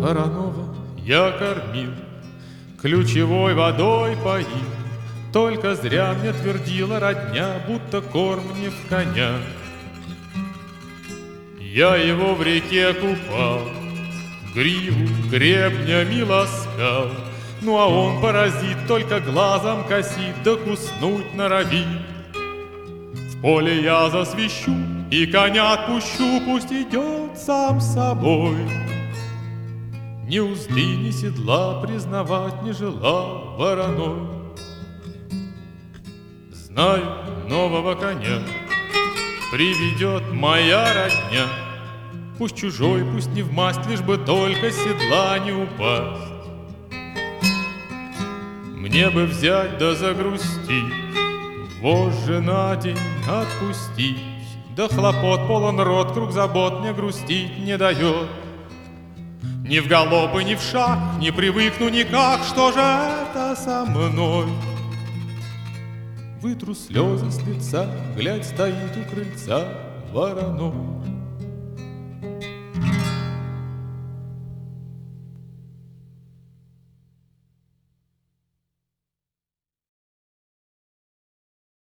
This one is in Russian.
Воронова я кормил, ключевой водой поил. Только зря мне твердила родня, будто корм не в коня. Я его в реке купал, гриву гребнями ласкал. Ну а он, паразит, только глазом косит, да куснуть норовит. В поле я засвищу и коня отпущу, пусть идет сам собой. Ни узды, ни седла признавать не желал вороной. Знаю, нового коня приведет моя родня. Пусть чужой, пусть не в масть, лишь бы только с седла не упасть. Мне бы взять да загрустить, вожжи на день отпустить. Да хлопот полон рот, круг забот мне грустить не дает. Ни в галоп и ни в шаг не привыкну никак, что же это со мной? Вытру слезы с лица, глядь, стоит у крыльца Воронов.